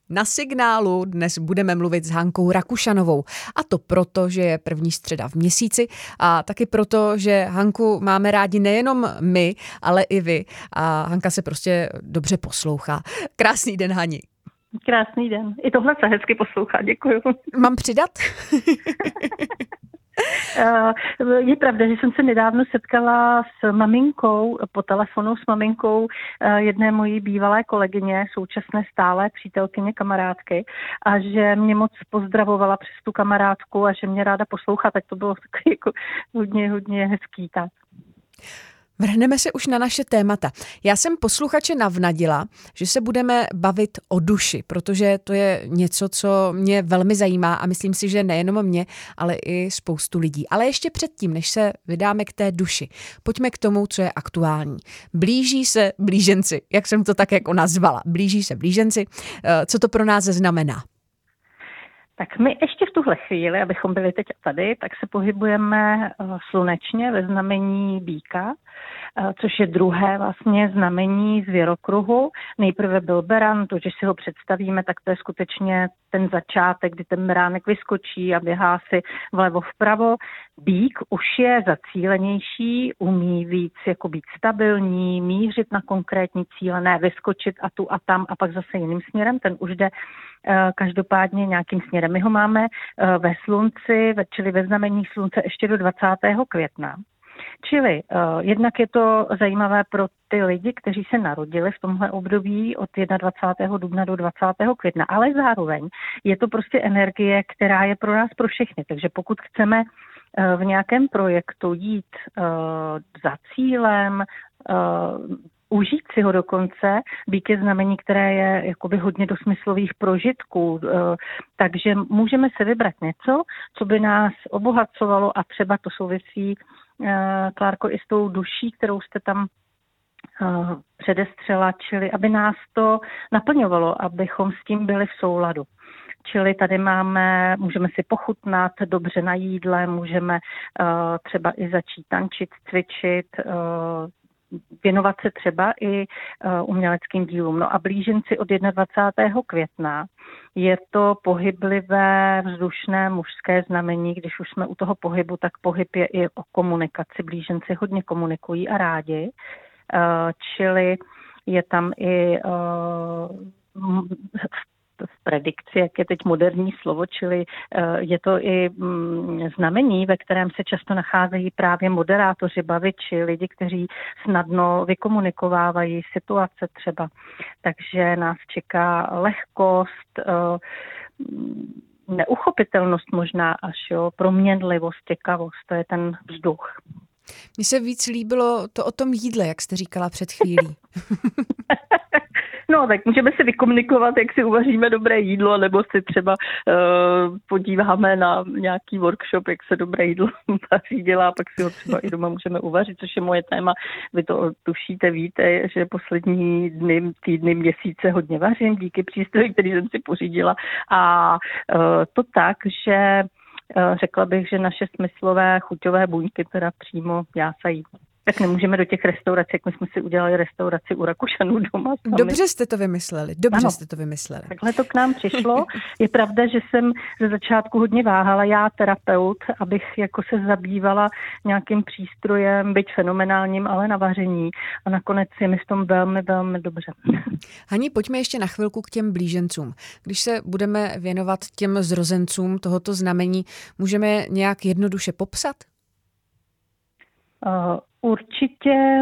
Na Signálu dnes budeme mluvit s Hankou Rakušanovou. A to proto, že je první středa v měsíci a taky proto, že Hanku máme rádi nejenom my, ale i vy. A Hanka se prostě dobře poslouchá. Krásný den, Hani. Krásný den. I tohle se hezky poslouchá, děkuju. Mám přidat? Je pravda, že jsem se nedávno setkala s maminkou, po telefonu s maminkou jedné mojí bývalé kolegyně, současné stálé přítelkyně, kamarádky, a že mě moc pozdravovala přes tu kamarádku a že mě ráda poslouchá, tak to bylo takový jako hodně hezký. Tak. Vrhneme se už na naše témata. Já jsem posluchače navnadila, že se budeme bavit o duši, protože to je něco, co mě velmi zajímá a myslím si, že nejenom mě, ale i spoustu lidí. Ale ještě předtím, než se vydáme k té duši, pojďme k tomu, co je aktuální. Blíží se blíženci, jak jsem to tak jako nazvala. Blíží se blíženci. Co to pro nás znamená? Tak my ještě v tuhle chvíli, abychom byli teď tady, tak se pohybujeme slunečně ve znamení býka, což je druhé vlastně znamení zvěrokruhu. Nejprve byl beran, to, že si ho představíme, tak to je skutečně ten začátek, kdy ten beránek vyskočí a běhá si vlevo vpravo. Býk už je zacílenější, umí víc jako být stabilní, mířit na konkrétní cíle, ne vyskočit a tu a tam a pak zase jiným směrem, ten už jde každopádně nějakým směrem. My ho máme ve slunci, čili ve znamení slunce ještě do 20. května. Čili jednak je to zajímavé pro ty lidi, kteří se narodili v tomhle období od 21. dubna do 20. května, ale zároveň je to prostě energie, která je pro nás pro všechny. Takže pokud chceme v nějakém projektu jít za cílem, užít si ho dokonce, býk je znamení, které je jakoby hodně do smyslových prožitků, takže můžeme se vybrat něco, co by nás obohacovalo a třeba to souvisí, Klárko, i s tou duší, kterou jste tam předestřela, čili aby nás to naplňovalo, abychom s tím byli v souladu. Čili tady můžeme si pochutnat dobře na jídle, můžeme třeba i začít tančit, cvičit, věnovat se třeba i uměleckým dílům. No a blíženci od 21. května je to pohyblivé, vzdušné mužské znamení. Když už jsme u toho pohybu, tak pohyb je i o komunikaci. Blíženci hodně komunikují a rádi. Čili je tam i v predikci, jak je teď moderní slovo, čili je to i znamení, ve kterém se často nacházejí právě moderátoři, baviči, lidi, kteří snadno vykomunikovávají situace třeba. Takže nás čeká lehkost, neuchopitelnost možná až, proměnlivost, těkavost, to je ten vzduch. Mně se víc líbilo to o tom jídle, jak jste říkala před chvílí. No, tak můžeme si vykomunikovat, jak si uvaříme dobré jídlo, nebo si třeba podíváme na nějaký workshop, jak se dobré jídlo vaří dělá, pak si ho třeba i doma můžeme uvařit, což je moje téma. Vy to tušíte, víte, že poslední dny, týdny, měsíce hodně vařím díky přístroji, který jsem si pořídila. A to tak, že řekla bych, že naše smyslové chuťové buňky teda přímo jásají. Tak nemůžeme do těch restaurací, jak my jsme si udělali restauraci u Rakušanů doma. Sami. Dobře jste to vymysleli, jste to vymysleli. Takhle to k nám přišlo. Je pravda, že jsem ze začátku hodně váhala, já terapeut, abych jako se zabývala nějakým přístrojem, byť fenomenálním, ale na vaření. A nakonec je mi v tom velmi, velmi dobře. Hani, pojďme ještě na chvilku k těm blížencům. Když se budeme věnovat těm zrozencům tohoto znamení, můžeme nějak jednoduše popsat? Určitě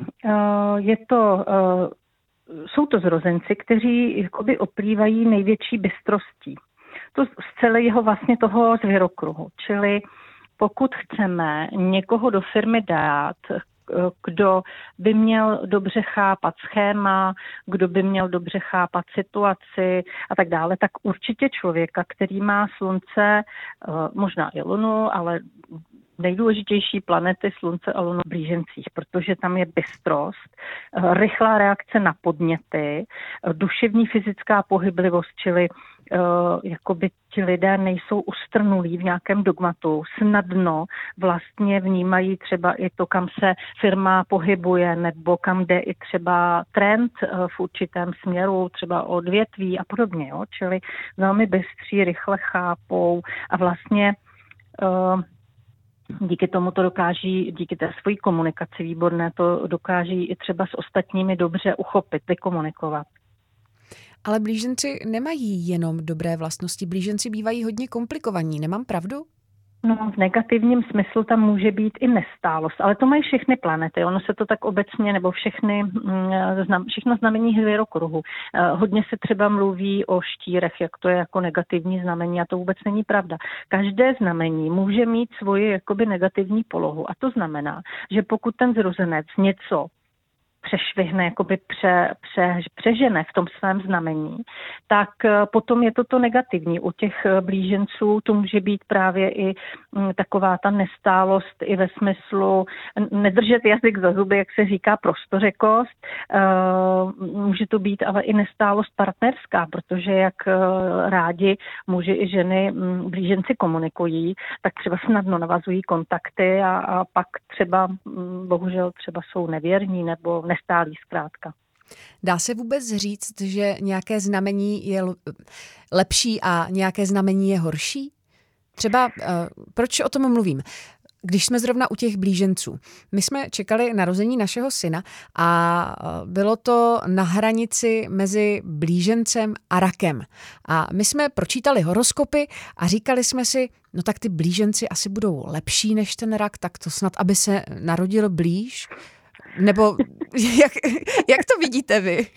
jsou to zrozenci, kteří jakoby oplývají největší bystrostí. To z celého vlastně toho zvěrokruhu. Čili pokud chceme někoho do firmy dát, kdo by měl dobře chápat schéma, kdo by měl dobře chápat situaci a tak dále, tak určitě člověka, který má slunce, možná i lunu, ale nejdůležitější planety Slunce a Luna v blížencích, protože tam je bystrost, rychlá reakce na podněty, duševní fyzická pohyblivost, čili jakoby ti lidé nejsou ustrnulí v nějakém dogmatu, snadno vlastně vnímají třeba i to, kam se firma pohybuje, nebo kam jde i třeba trend v určitém směru, třeba odvětví a podobně. Jo? Čili velmi bystří, rychle chápou a vlastně díky tomu to dokáží, díky té svojí komunikaci výborné, to dokáží i třeba s ostatními dobře uchopit, vykomunikovat. Ale blíženci nemají jenom dobré vlastnosti, blíženci bývají hodně komplikovaní, nemám pravdu? No, v negativním smyslu tam může být i nestálost, ale to mají všechny planety. Ono se to tak obecně, nebo všechno znamení zvěrokruhu. Hodně se třeba mluví o štírech, jak to je jako negativní znamení, a to vůbec není pravda. Každé znamení může mít svoji jakoby negativní polohu, a to znamená, že pokud ten zrozenec něco přešvihne, jakoby přežene v tom svém znamení, tak potom je to negativní. U těch blíženců to může být právě i taková ta nestálost i ve smyslu nedržet jazyk za zuby, jak se říká, prostořekost. Může to být ale i nestálost partnerská, protože jak rádi muži i ženy blíženci komunikují, tak třeba snadno navazují kontakty a pak třeba bohužel třeba jsou nevěrní nebo nestálí zkrátka. Dá se vůbec říct, že nějaké znamení je lepší a nějaké znamení je horší? Třeba, proč o tom mluvím? Když jsme zrovna u těch blíženců. My jsme čekali narození našeho syna a bylo to na hranici mezi blížencem a rakem. A my jsme pročítali horoskopy a říkali jsme si, no tak ty blíženci asi budou lepší než ten rak, tak to snad, aby se narodil blíž. Nebo jak to vidíte vy?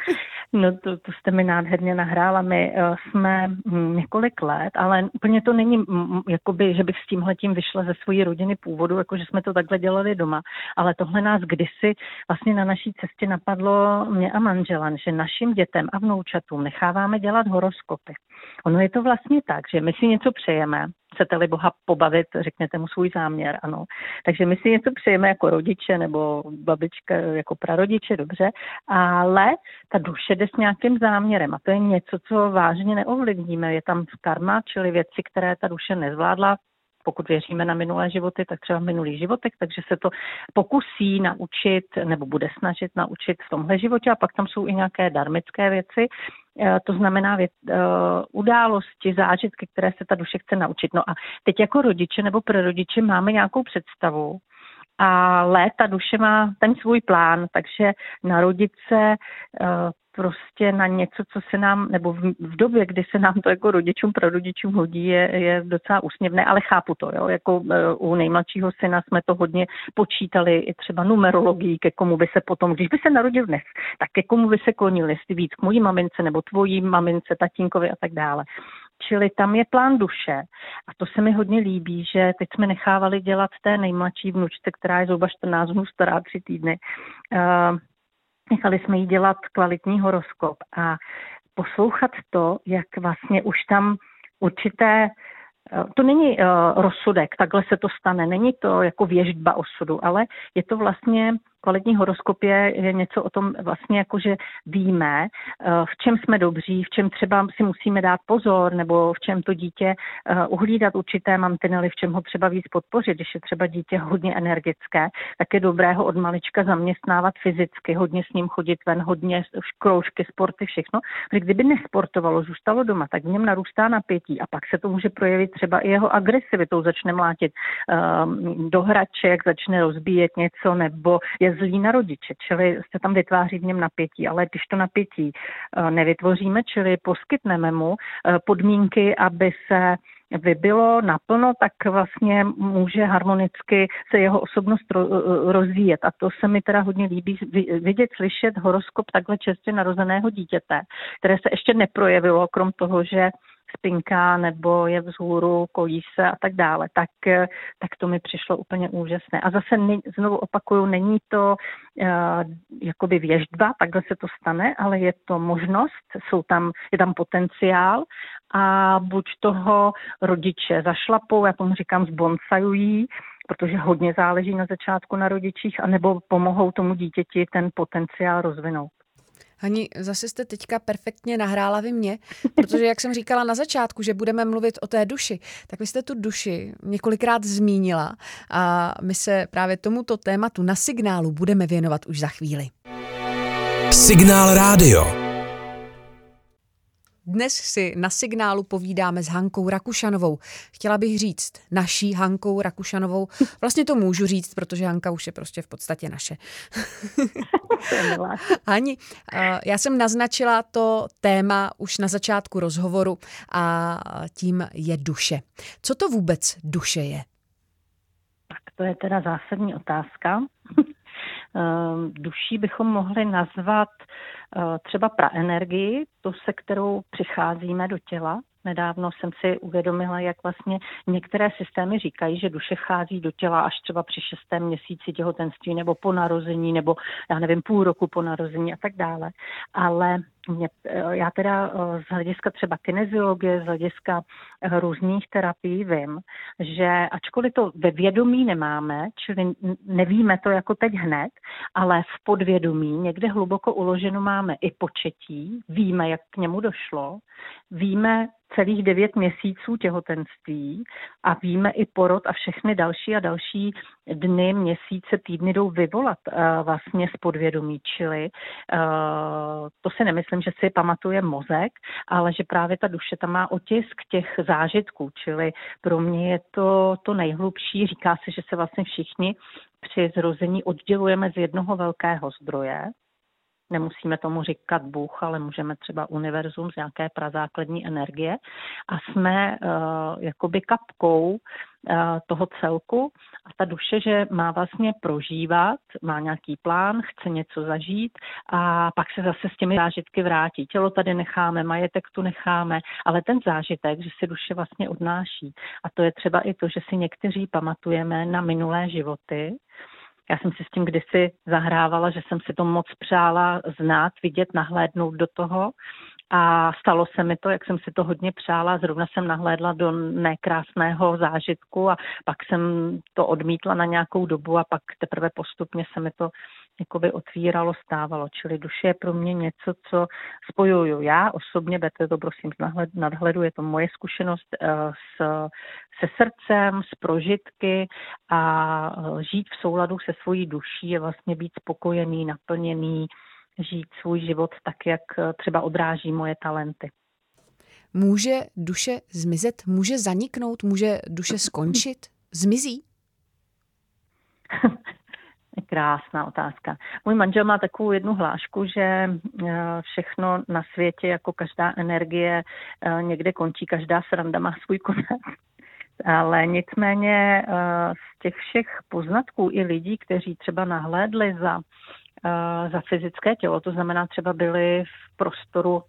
No to jste mi nádherně nahrála. My jsme několik let, ale úplně to není, jakoby, že bych s tímhletím vyšla ze svojí rodiny původu, jakože jsme to takhle dělali doma, ale tohle nás kdysi vlastně na naší cestě napadlo mě a manžela, že našim dětem a vnoučatům necháváme dělat horoskopy. Ono je to vlastně tak, že my si něco přejeme, chcete-li Boha pobavit, řekněte mu svůj záměr, ano. Takže my si něco přejeme jako rodiče nebo babička jako prarodiče, dobře, ale ta duše jde s nějakým záměrem a to je něco, co vážně neovlivníme. Je tam karma, čili věci, které ta duše nezvládla, pokud věříme na minulé životy, tak třeba v minulých životech, takže se to pokusí naučit nebo bude snažit naučit v tomhle životě a pak tam jsou i nějaké dharmické věci, to znamená události, zážitky, které se ta duše chce naučit. No a teď jako rodiče nebo prarodiče máme nějakou představu, ale ta duše má ten svůj plán, takže narodit se prostě na něco, co se nám, nebo v době, kdy se nám to jako rodičům, prarodičům hodí, je docela úsměvné, ale chápu to, jo, jako u nejmladšího syna jsme to hodně počítali, i třeba numerologií, ke komu by se potom, když by se narodil dnes, tak ke komu by se klonil, jestli víc k mojí mamince, nebo tvojí mamince, tatínkovi a tak dále. Čili tam je plán duše a to se mi hodně líbí, že teď jsme nechávali dělat té nejmladší vnučce, která je zhruba 14 dnů stará, 3 týdny. Nechali jsme jí dělat kvalitní horoskop a poslouchat to, jak vlastně už tam určité, to není rozsudek, takhle se to stane, není to jako věštba osudu, ale je to vlastně kvalitní horoskop je něco o tom vlastně jako, že víme, v čem jsme dobří, v čem třeba si musíme dát pozor, nebo v čem to dítě uhlídat určité mantinely, v čem ho třeba víc podpořit. Když je třeba dítě hodně energické, tak je dobré ho od malička zaměstnávat fyzicky, hodně s ním chodit ven, hodně kroužky, sporty, všechno. Protože kdyby nesportovalo, zůstalo doma, tak v něm narůstá napětí a pak se to může projevit třeba i jeho agresivitou, začne mlátit do hraček, začne rozbíjet něco, nebo je zlý na rodiče, čili se tam vytváří v něm napětí, ale když to napětí nevytvoříme, čili poskytneme mu podmínky, aby se vybilo naplno, tak vlastně může harmonicky se jeho osobnost rozvíjet. A to se mi teda hodně líbí vidět, slyšet horoskop takhle čerstvě narozeného dítěte, které se ještě neprojevilo, krom toho, že spinká nebo je vzhůru, kojí se a tak dále, tak to mi přišlo úplně úžasné. A zase znovu opakuju, není to jakoby věštba, takhle se to stane, ale je to možnost, je tam potenciál a buď toho rodiče zašlapou, já tomu říkám zbonsajují, protože hodně záleží na začátku na rodičích, anebo pomohou tomu dítěti ten potenciál rozvinout. Hani, zase jste teďka perfektně nahrála vy mě, protože jak jsem říkala na začátku, že budeme mluvit o té duši, tak vy jste tu duši několikrát zmínila a my se právě tomuto tématu na Signálu budeme věnovat už za chvíli. Signál rádio. Dnes si na Signálu povídáme s Hankou Rakušanovou. Chtěla bych říct naší Hankou Rakušanovou. Vlastně to můžu říct, protože Hanka už je prostě v podstatě naše. Hani, já jsem naznačila to téma už na začátku rozhovoru a tím je duše. Co to vůbec duše je? Tak to je teda zásadní otázka. Duší bychom mohli nazvat třeba praenergii, to, se kterou přicházíme do těla. Nedávno jsem si uvědomila, jak vlastně některé systémy říkají, že duše vchází do těla až třeba při 6. měsíci těhotenství nebo po narození, nebo já nevím, půl roku po narození a tak dále. Ale já teda z hlediska třeba kineziologie, z hlediska různých terapií vím, že ačkoliv to ve vědomí nemáme, čili nevíme to jako teď hned, ale v podvědomí někde hluboko uloženo máme i početí, víme, jak k němu došlo, víme celých 9 měsíců těhotenství a víme i porod a všechny další a další dny, měsíce, týdny jdou vyvolat vlastně z podvědomí, čili to si nemyslím, že si pamatuje mozek, ale že právě ta duše tam má otisk těch zážitků, čili pro mě je to nejhlubší. Říká se, že se vlastně všichni při zrození oddělujeme z jednoho velkého zdroje. Nemusíme tomu říkat Bůh, ale můžeme třeba univerzum z nějaké prazákladní energie a jsme jakoby kapkou toho celku a ta duše, že má vlastně prožívat, má nějaký plán, chce něco zažít a pak se zase s těmi zážitky vrátí. Tělo tady necháme, majetek tu necháme, ale ten zážitek, že si duše vlastně odnáší. A to je třeba i to, že si někteří pamatujeme na minulé životy. Já jsem si s tím kdysi zahrávala, že jsem si to moc přála znát, vidět, nahlédnout do toho a stalo se mi to, jak jsem si to hodně přála, zrovna jsem nahlédla do nekrásného zážitku a pak jsem to odmítla na nějakou dobu a pak teprve postupně se mi to jakoby otvíralo, stávalo. Čili duše je pro mě něco, co spojuju já osobně, berte to prosím z nadhledu, je to moje zkušenost se srdcem, s prožitky a žít v souladu se svojí duší je vlastně být spokojený, naplněný, žít svůj život tak, jak třeba odráží moje talenty. Může duše zmizet? Může zaniknout? Může duše skončit? Zmizí? Krásná otázka. Můj manžel má takovou jednu hlášku, že všechno na světě, jako každá energie, někde končí, každá sranda má svůj konec. Ale nicméně z těch všech poznatků i lidí, kteří třeba nahlédli za fyzické tělo, to znamená třeba byli v prostoru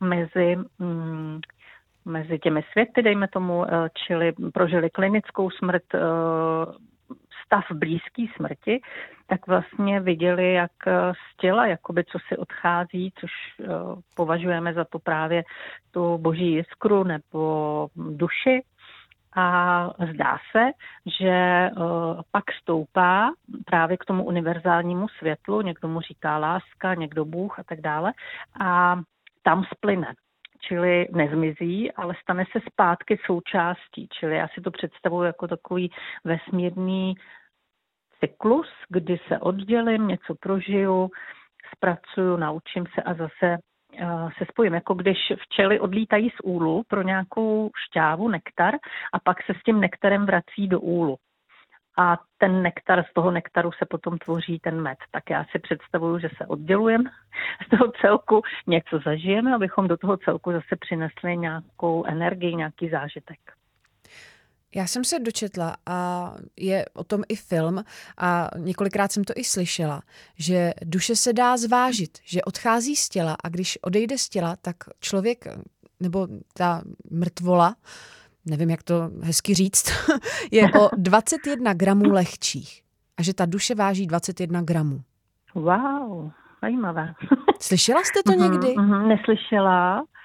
mezi těmi světy, dejme tomu, čili prožili klinickou smrt, stav blízký smrti, tak vlastně viděli, jak z těla, jakoby co si odchází, což považujeme za to právě tu boží jiskru nebo duši. A zdá se, že pak stoupá právě k tomu univerzálnímu světlu, někdo mu říká láska, někdo Bůh a tak dále, a tam splyne. Čili nezmizí, ale stane se zpátky součástí. Čili já si to představuji jako takový vesmírný cyklus, kdy se oddělím, něco prožiju, zpracuju, naučím se a zase se spojím. Jako když včely odlítají z úlu pro nějakou šťávu, nektar a pak se s tím nektarem vrací do úlu. A ten nektar, z toho nektaru se potom tvoří ten med. Tak já si představuju, že se oddělujeme z toho celku, něco zažijeme, abychom do toho celku zase přinesli nějakou energii, nějaký zážitek. Já jsem se dočetla a je o tom i film a několikrát jsem to i slyšela, že duše se dá zvážit, že odchází z těla a když odejde z těla, tak člověk nebo ta mrtvola, nevím, jak to hezky říct, je o 21 gramů lehčích a že ta duše váží 21 gramů. Wow, zajímavé. Slyšela jste to někdy? Neslyšela.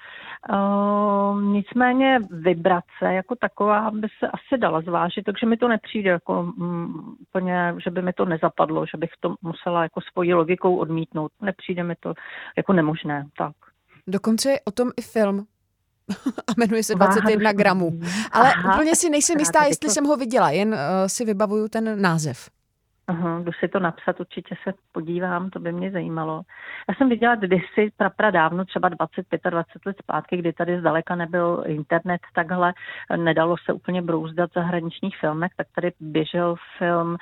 Nicméně vibrace jako taková by se asi dala zvážit, takže mi to nepřijde jako úplně, že by mi to nezapadlo, že bych to musela jako svojí logikou odmítnout. Nepřijde mi to jako nemožné. Tak. Dokonce je o tom i film. A jmenuje se 21 gramů. Ale úplně si nejsem jistá, jestli jsem ho viděla, jen si vybavuju ten název. Aha, jdu si to napsat, určitě se podívám, to by mě zajímalo. Já jsem viděla kdysi dávno, třeba 20 let zpátky, kdy tady zdaleka nebyl internet takhle, nedalo se úplně brouzdat v zahraničních filmech, tak tady běžel film,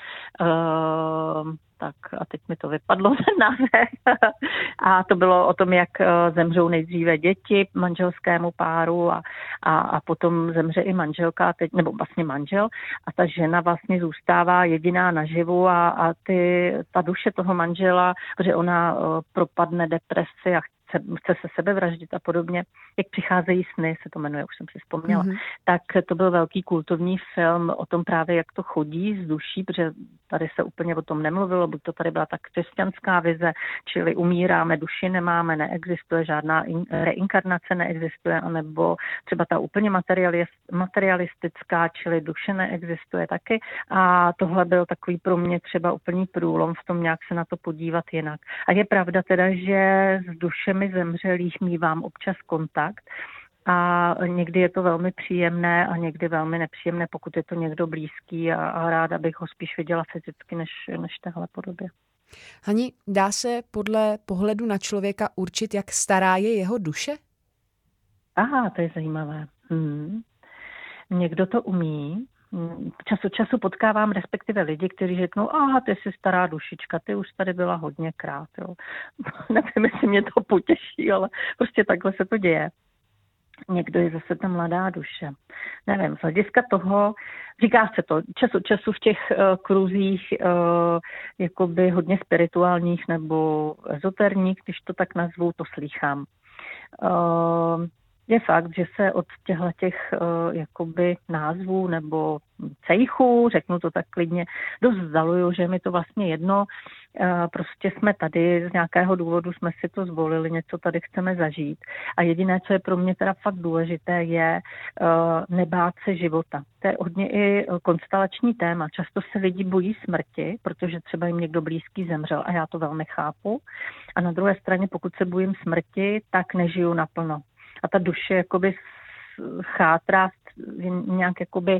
tak a teď mi to vypadlo ten název. A to bylo o tom, jak zemřou nejdříve děti manželskému páru a potom zemře i manželka, nebo vlastně manžel a ta žena vlastně zůstává jediná naživu a ta duše toho manžela, protože ona propadne depresi a chce se sebevraždit a podobně, jak přicházejí sny, se to jmenuje, už jsem si vzpomněla, tak to byl velký kultovní film o tom právě, jak to chodí z duší, protože tady se úplně o tom nemluvilo, buď to tady byla tak křesťanská vize, čili umíráme, duši nemáme, neexistuje žádná reinkarnace, neexistuje, anebo třeba ta úplně materialistická, čili duše neexistuje taky. A tohle byl takový pro mě třeba úplný průlom v tom nějak se na to podívat jinak. A je pravda teda, že s dušemi zemřelých mívám občas kontakt a někdy je to velmi příjemné a někdy velmi nepříjemné, pokud je to někdo blízký a ráda bych ho spíš viděla fyzicky než téhle podobě. Hani, dá se podle pohledu na člověka určit, jak stará je jeho duše? Aha, to je zajímavé. Někdo to umí. Čas od času potkávám respektive lidi, kteří řeknou, aha, ty jsi stará dušička, ty už tady byla hodněkrát. Jo. Nevím, jestli mě to potěší, ale prostě takhle se to děje. Někdo je zase ta mladá duše. Nevím, z hlediska toho, říká se to čas od času v těch kruzích jakoby hodně spirituálních nebo ezoterních, když to tak nazvu, to slýchám. Je fakt, že se od těch jakoby názvů nebo cejchů, řeknu to tak klidně, dost vzdaluju, že mi to vlastně jedno, prostě jsme tady, z nějakého důvodu jsme si to zvolili, něco tady chceme zažít. A jediné, co je pro mě teda fakt důležité, je nebát se života. To je hodně i konstelační téma. Často se lidi bojí smrti, protože třeba jim někdo blízký zemřel a já to velmi chápu. A na druhé straně, pokud se bojím smrti, tak nežiju naplno. A ta duše jakoby chátrá, nějak jakoby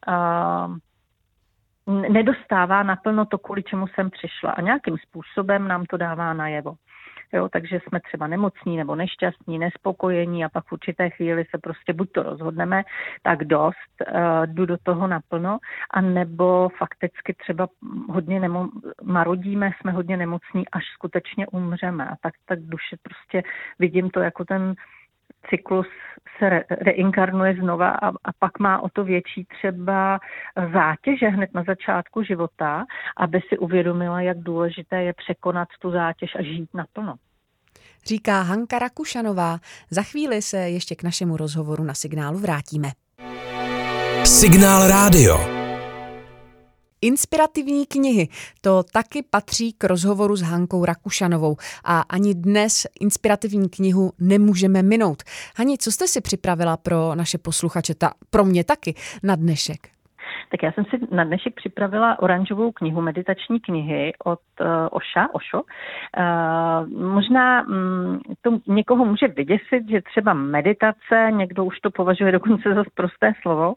nedostává naplno to, kvůli čemu jsem přišla. A nějakým způsobem nám to dává najevo. Jo, takže jsme třeba nemocní nebo nešťastní, nespokojení a pak v určité chvíli se prostě buď to rozhodneme, tak dost, jdu do toho naplno, a nebo fakticky třeba hodně marodíme, jsme hodně nemocní, až skutečně umřeme. A tak duše prostě vidím to jako ten cyklus se reinkarnuje znova a pak má o to větší třeba zátěže hned na začátku života, aby si uvědomila, jak důležité je překonat tu zátěž a žít naplno. Říká Hanka Rakušanová. Za chvíli se ještě k našemu rozhovoru na Signálu vrátíme. Signál rádio. Inspirativní knihy, to taky patří k rozhovoru s Hankou Rakušanovou a ani dnes inspirativní knihu nemůžeme minout. Hani, co jste si připravila pro naše posluchače, pro mě taky, na dnešek? Tak já jsem si na dnešek připravila oranžovou knihu, meditační knihy od Osho. Možná to někoho může vyděsit, že třeba meditace, někdo už to považuje dokonce za prosté slovo.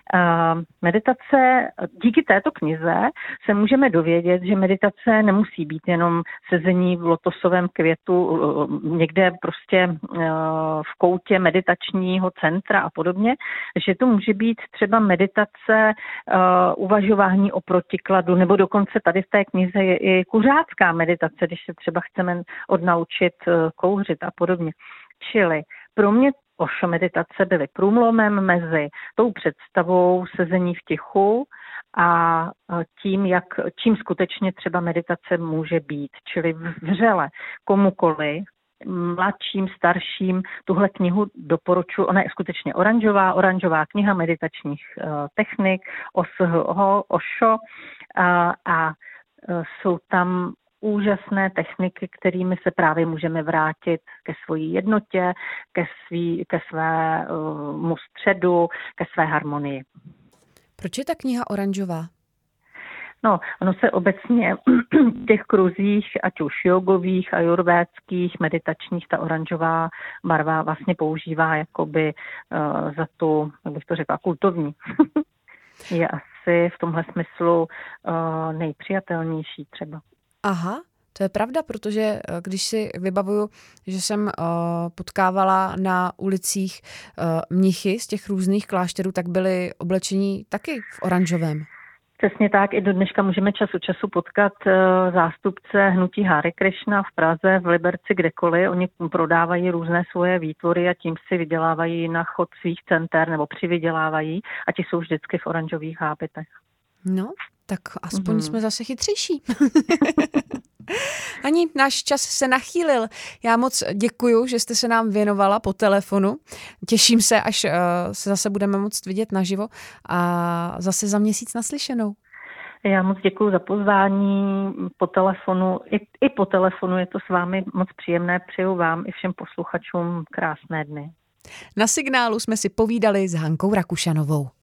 Meditace, díky této knize se můžeme dovědět, že meditace nemusí být jenom sezení v lotosovém květu někde prostě v koutě meditačního centra a podobně, že to může být třeba meditace, uvažování o protikladu, nebo dokonce tady v té knize je i kuřácká meditace, když se třeba chceme odnaučit kouřit a podobně. Čili pro mě Osho meditace byly průlomem mezi tou představou sezení v tichu a čím skutečně třeba meditace může být. Čili vřele komukoli, mladším, starším, tuhle knihu doporučuji. Ona je skutečně oranžová kniha meditačních technik, Osho, a jsou tam úžasné techniky, kterými se právě můžeme vrátit ke svojí jednotě, ke svému středu, ke své harmonii. Proč je ta kniha oranžová? No, ono se obecně v těch kruzích, ať už jogových, ajurvédských, meditačních, ta oranžová barva vlastně používá jakoby za tu, jak bych to řekla, kultovní. Je asi v tomhle smyslu nejpřijatelnější třeba. Aha, to je pravda, protože když si vybavuju, že jsem potkávala na ulicích mnichy z těch různých klášterů, tak byli oblečení taky v oranžovém. Přesně tak, i do dneška můžeme čas od času potkat zástupce hnutí Hare Krishna v Praze, v Liberci, kdekoliv. Oni prodávají různé svoje výtvory a tím si vydělávají na chod svých center nebo přivydělávají a ti jsou vždycky v oranžových hábitech. No, tak aspoň jsme zase chytřejší. Ani náš čas se nachýlil. Já moc děkuju, že jste se nám věnovala po telefonu. Těším se, až se zase budeme moct vidět naživo a zase za měsíc naslyšenou. Já moc děkuju za pozvání po telefonu. I po telefonu je to s vámi moc příjemné. Přeju vám i všem posluchačům krásné dny. Na Signálu jsme si povídali s Hankou Rakušanovou.